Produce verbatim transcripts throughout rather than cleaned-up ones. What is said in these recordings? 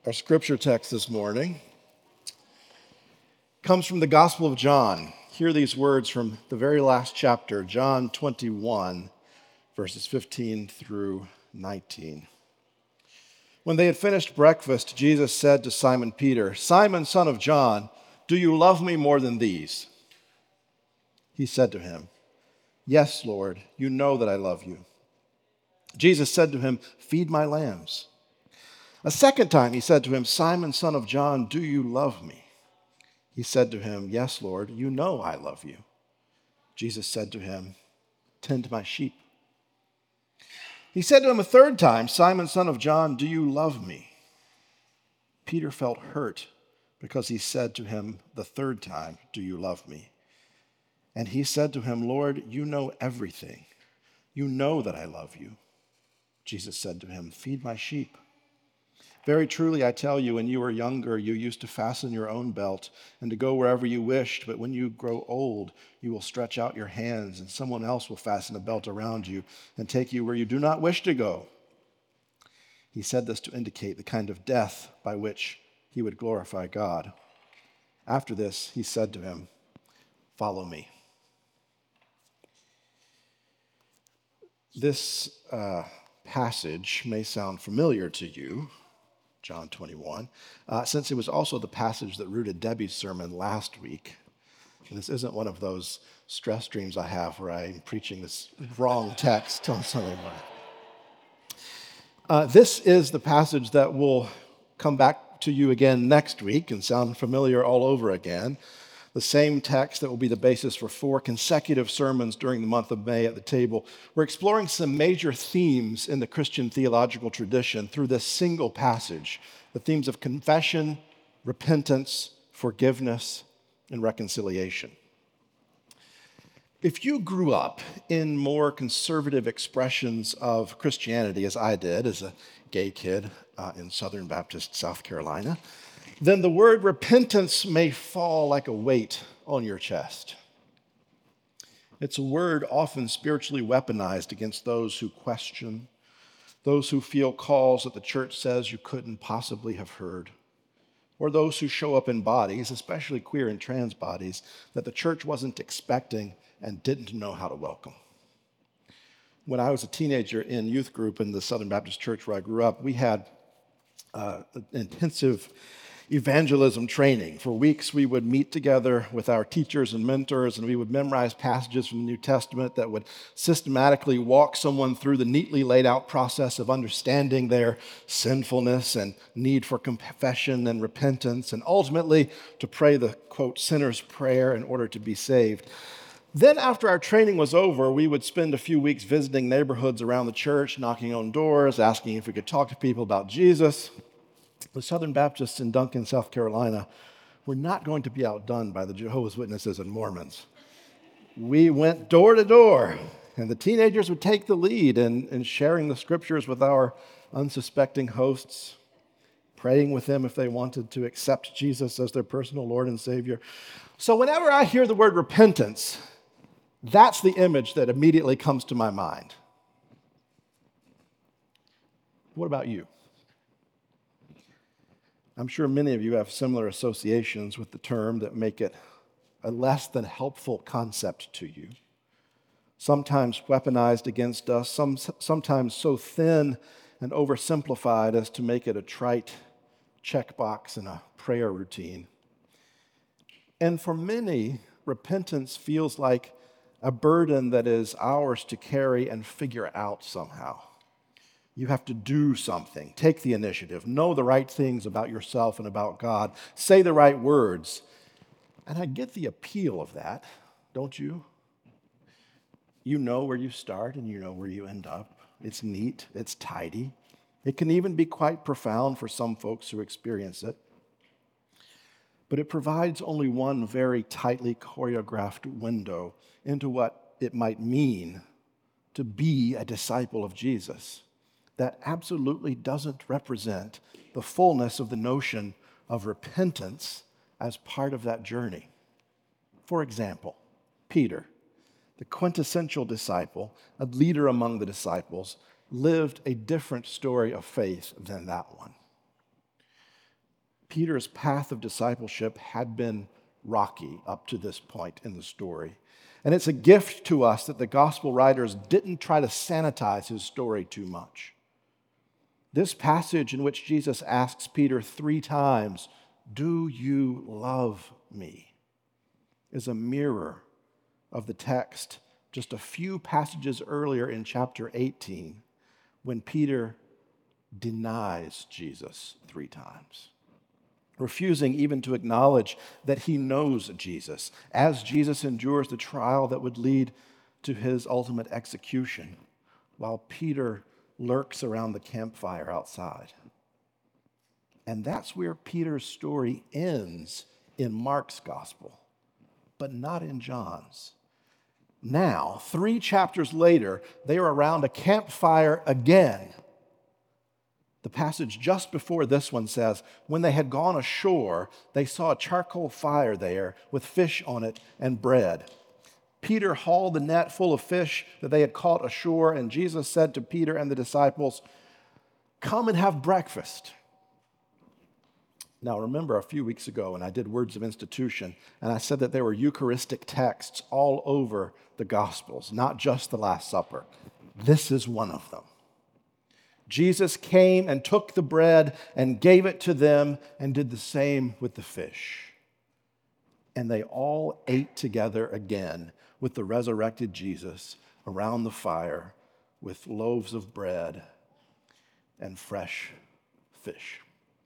Our scripture text this morning comes from the Gospel of John. Hear these words from the very last chapter, John twenty-one, verses fifteen through nineteen. When they had finished breakfast, Jesus said to Simon Peter, "Simon, son of John, do you love me more than these?" He said to him, "Yes, Lord, you know that I love you." Jesus said to him, "Feed my lambs." A second time he said to him, "Simon, son of John, do you love me?" He said to him, "Yes, Lord, you know I love you." Jesus said to him, "Tend my sheep." He said to him a third time, "Simon, son of John, do you love me?" Peter felt hurt because he said to him the third time, "Do you love me?" And he said to him, "Lord, you know everything. You know that I love you." Jesus said to him, "Feed my sheep. Very truly, I tell you, when you were younger, you used to fasten your own belt and to go wherever you wished. But when you grow old, you will stretch out your hands, and someone else will fasten a belt around you and take you where you do not wish to go." He said this to indicate the kind of death by which he would glorify God. After this, he said to him, "Follow me." This uh, passage may sound familiar to you, John twenty-one, uh, since it was also the passage that rooted Debbie's sermon last week. And this isn't one of those stress dreams I have where I'm preaching this wrong text on Sunday morning. Uh, this is the passage that will come back to you again next week and sound familiar all over again. The same text that will be the basis for four consecutive sermons during the month of May at the table. We're exploring some major themes in the Christian theological tradition through this single passage, the themes of confession, repentance, forgiveness, and reconciliation. If you grew up in more conservative expressions of Christianity, as I did as a gay kid uh, in Southern Baptist, South Carolina, then the word repentance may fall like a weight on your chest. It's a word often spiritually weaponized against those who question, those who feel calls that the church says you couldn't possibly have heard, or those who show up in bodies, especially queer and trans bodies, that the church wasn't expecting and didn't know how to welcome. When I was a teenager in youth group in the Southern Baptist Church where I grew up, we had uh, intensive evangelism training. For weeks, we would meet together with our teachers and mentors, and we would memorize passages from the New Testament that would systematically walk someone through the neatly laid out process of understanding their sinfulness and need for confession and repentance, and ultimately to pray the, quote, sinner's prayer in order to be saved. Then after our training was over, we would spend a few weeks visiting neighborhoods around the church, knocking on doors, asking if we could talk to people about Jesus. The Southern Baptists in Duncan, South Carolina, were not going to be outdone by the Jehovah's Witnesses and Mormons. We went door to door, and the teenagers would take the lead in, in sharing the scriptures with our unsuspecting hosts, praying with them if they wanted to accept Jesus as their personal Lord and Savior. So whenever I hear the word repentance, that's the image that immediately comes to my mind. What about you? I'm sure many of you have similar associations with the term that make it a less than helpful concept to you. Sometimes weaponized against us, some, sometimes so thin and oversimplified as to make it a trite checkbox in a prayer routine. And for many, repentance feels like a burden that is ours to carry and figure out somehow. You have to do something, take the initiative, know the right things about yourself and about God, say the right words. And I get the appeal of that, don't you? You know where you start and you know where you end up. It's neat, it's tidy. It can even be quite profound for some folks who experience it. But it provides only one very tightly choreographed window into what it might mean to be a disciple of Jesus. That absolutely doesn't represent the fullness of the notion of repentance as part of that journey. For example, Peter, the quintessential disciple, a leader among the disciples, lived a different story of faith than that one. Peter's path of discipleship had been rocky up to this point in the story. And it's a gift to us that the gospel writers didn't try to sanitize his story too much. This passage in which Jesus asks Peter three times, "Do you love me?" is a mirror of the text just a few passages earlier in chapter eighteen when Peter denies Jesus three times, refusing even to acknowledge that he knows Jesus as Jesus endures the trial that would lead to his ultimate execution, while Peter lurks around the campfire outside. And that's where Peter's story ends in Mark's gospel, but not in John's. Now, three chapters later, they are around a campfire again. The passage just before this one says, when they had gone ashore, they saw a charcoal fire there with fish on it and bread. Peter hauled the net full of fish that they had caught ashore, and Jesus said to Peter and the disciples, "Come and have breakfast." Now, remember a few weeks ago when I did Words of Institution, and I said that there were Eucharistic texts all over the Gospels, not just the Last Supper. This is one of them. Jesus came and took the bread and gave it to them and did the same with the fish. And they all ate together again with the resurrected Jesus around the fire with loaves of bread and fresh fish.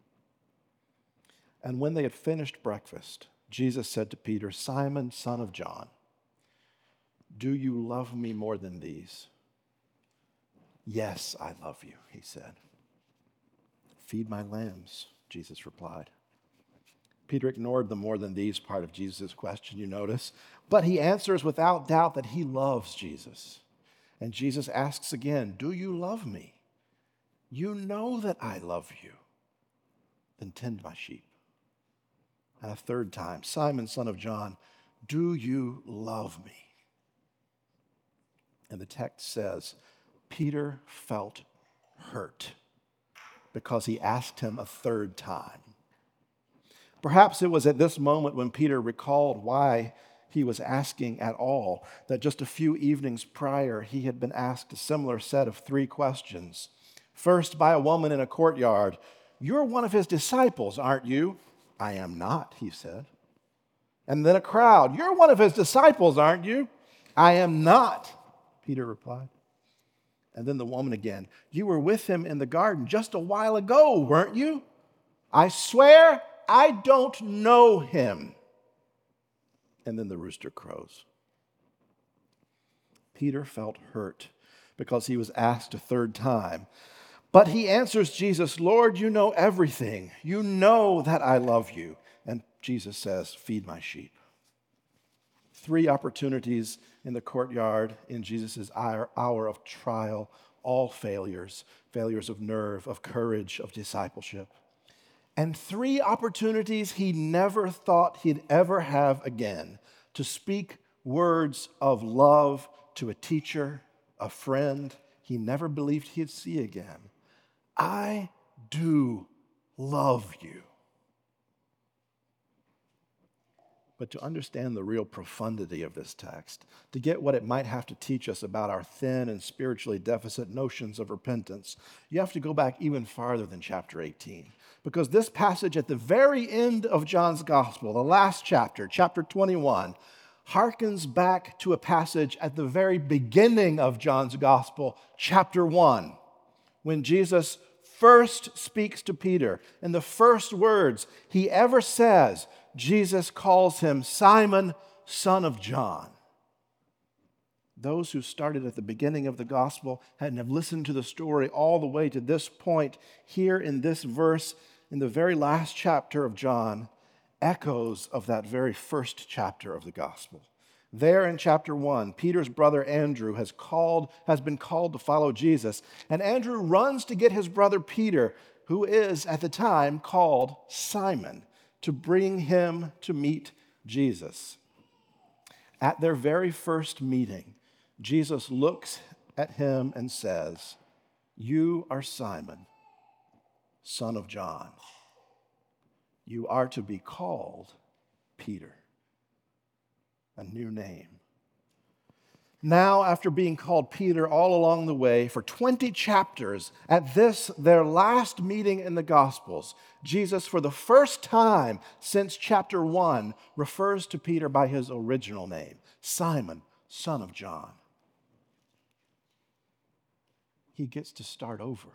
And when they had finished breakfast, Jesus said to Peter, "Simon, son of John, do you love me more than these?" "Yes, I love you," he said. "Feed my lambs," Jesus replied. Peter ignored the more than these part of Jesus' question, you notice, but he answers without doubt that he loves Jesus. And Jesus asks again, "Do you love me? You know that I love you. Then tend my sheep." And a third time, "Simon, son of John, do you love me?" And the text says, Peter felt hurt because he asked him a third time. Perhaps it was at this moment when Peter recalled why he was asking at all, that just a few evenings prior he had been asked a similar set of three questions. First, by a woman in a courtyard, "You're one of his disciples, aren't you?" "I am not," he said. And then a crowd, "You're one of his disciples, aren't you?" "I am not," Peter replied. And then the woman again, "You were with him in the garden just a while ago, weren't you?" "I swear I don't know him." And then the rooster crows. Peter felt hurt because he was asked a third time. But he answers Jesus, "Lord, you know everything. You know that I love you." And Jesus says, "Feed my sheep." Three opportunities in the courtyard in Jesus' hour of trial, all failures, failures of nerve, of courage, of discipleship. And three opportunities he never thought he'd ever have again to speak words of love to a teacher, a friend he never believed he'd see again. "I do love you." But to understand the real profundity of this text, to get what it might have to teach us about our thin and spiritually deficit notions of repentance, you have to go back even farther than chapter eighteen. Because this passage at the very end of John's gospel, the last chapter, chapter twenty-one, harkens back to a passage at the very beginning of John's gospel, chapter one, when Jesus first speaks to Peter. And the first words he ever says, Jesus calls him Simon, son of John. Those who started at the beginning of the gospel and have listened to the story all the way to this point, here in this verse, in the very last chapter of John, echoes of that very first chapter of the gospel. There in chapter one, Peter's brother Andrew has called, has been called to follow Jesus, and Andrew runs to get his brother Peter, who is at the time called Simon, to bring him to meet Jesus. At their very first meeting, Jesus looks at him and says, "You are Simon, son of John. You are to be called Peter, a new name. Now, after being called Peter all along the way for twenty chapters, at this, their last meeting in the Gospels, Jesus, for the first time since chapter one, refers to Peter by his original name, Simon, son of John. He gets to start over.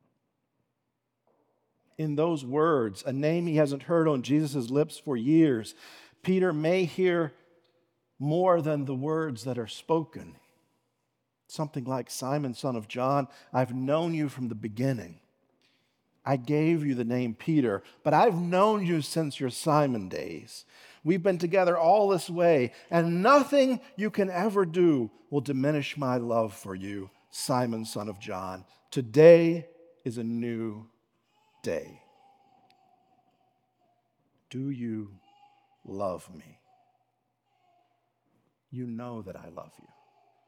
In those words, a name he hasn't heard on Jesus' lips for years, Peter may hear more than the words that are spoken. Something like, Simon, son of John, I've known you from the beginning. I gave you the name Peter, but I've known you since your Simon days. We've been together all this way, and nothing you can ever do will diminish my love for you, Simon, son of John. Today is a new day. Do you love me? You know that I love you.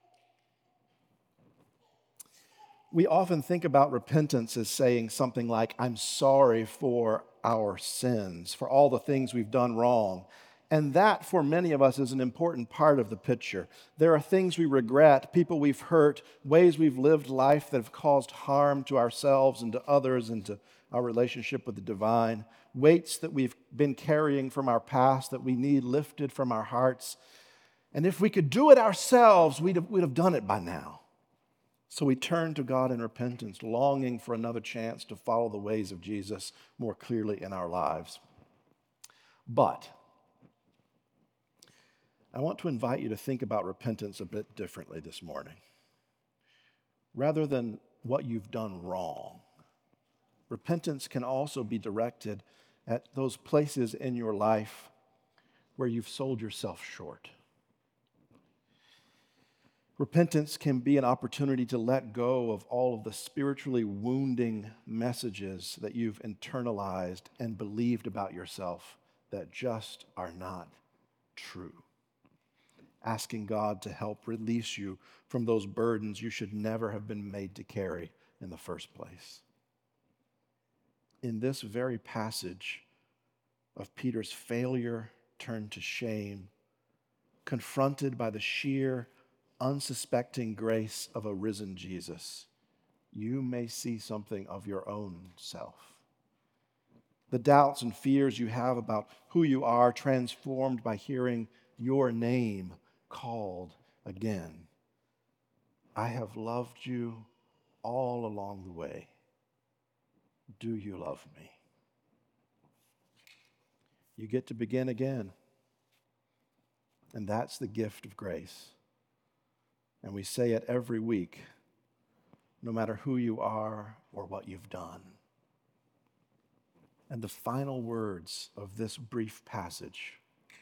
We often think about repentance as saying something like, I'm sorry for our sins, for all the things we've done wrong. And that, for many of us, is an important part of the picture. There are things we regret, people we've hurt, ways we've lived life that have caused harm to ourselves and to others and to our relationship with the divine, weights that we've been carrying from our past that we need lifted from our hearts. And if we could do it ourselves, we'd have, we'd have done it by now. So we turn to God in repentance, longing for another chance to follow the ways of Jesus more clearly in our lives. But I want to invite you to think about repentance a bit differently this morning. Rather than what you've done wrong, repentance can also be directed at those places in your life where you've sold yourself short. Repentance can be an opportunity to let go of all of the spiritually wounding messages that you've internalized and believed about yourself that just are not true. Asking God to help release you from those burdens you should never have been made to carry in the first place. In this very passage of Peter's failure turned to shame, confronted by the sheer unsuspecting grace of a risen Jesus, you may see something of your own self. The doubts and fears you have about who you are transformed by hearing your name called again. I have loved you all along the way. Do you love me? You get to begin again. And that's the gift of grace. And we say it every week, no matter who you are or what you've done. And the final words of this brief passage,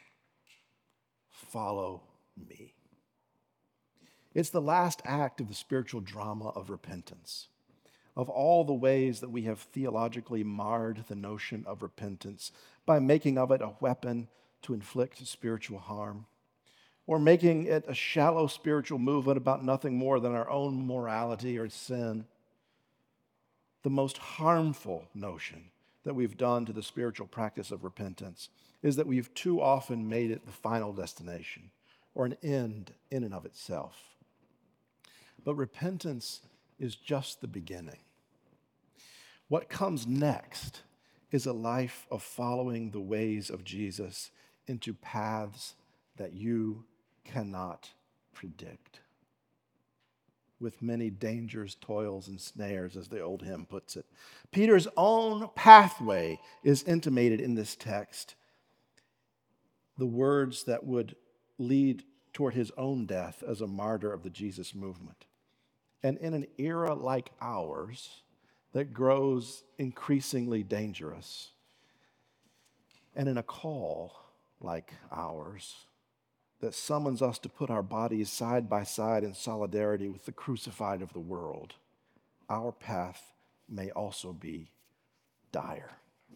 follow me. It's the last act of the spiritual drama of repentance. Of all the ways that we have theologically marred the notion of repentance by making of it a weapon to inflict spiritual harm, or making it a shallow spiritual movement about nothing more than our own morality or sin, the most harmful notion that we've done to the spiritual practice of repentance is that we've too often made it the final destination or an end in and of itself. But repentance is just the beginning. What comes next is a life of following the ways of Jesus into paths that you cannot predict, with many dangers, toils, and snares, as the old hymn puts it. Peter's own pathway is intimated in this text, the words that would lead toward his own death as a martyr of the Jesus movement. And in an era like ours that grows increasingly dangerous, and in a call like ours that summons us to put our bodies side by side in solidarity with the crucified of the world, our path may also be dire.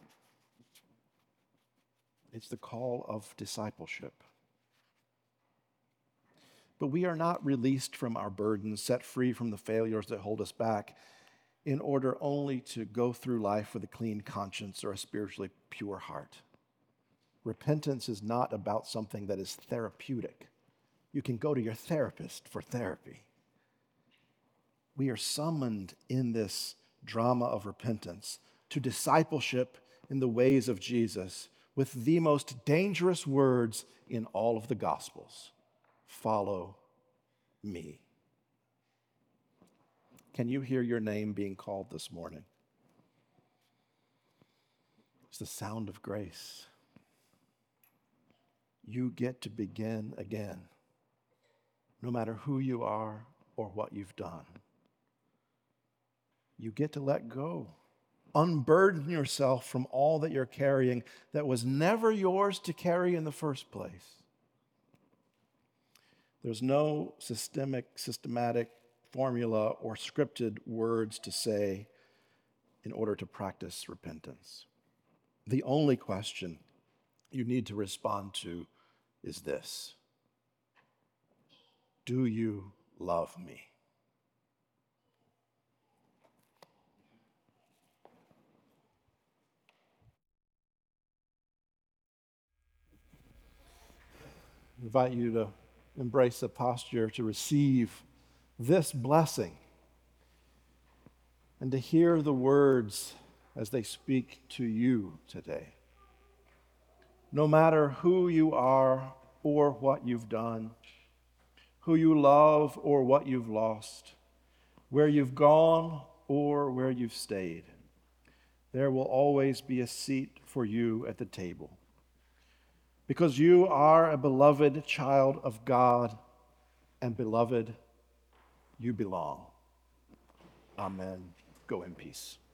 It's the call of discipleship. But we are not released from our burdens, set free from the failures that hold us back in order only to go through life with a clean conscience or a spiritually pure heart. Repentance is not about something that is therapeutic. You can go to your therapist for therapy. We are summoned in this drama of repentance to discipleship in the ways of Jesus with the most dangerous words in all of the Gospels: follow me. Can you hear your name being called this morning? It's the sound of grace. You get to begin again, no matter who you are or what you've done. You get to let go. Unburden yourself from all that you're carrying that was never yours to carry in the first place. There's no systemic, systematic formula or scripted words to say in order to practice repentance. The only question you need to respond to is this: do you love me? I invite you to embrace a posture to receive this blessing and to hear the words as they speak to you today. No matter who you are or what you've done, who you love or what you've lost, where you've gone or where you've stayed, there will always be a seat for you at the table. Because you are a beloved child of God, and beloved, you belong. Amen. Go in peace.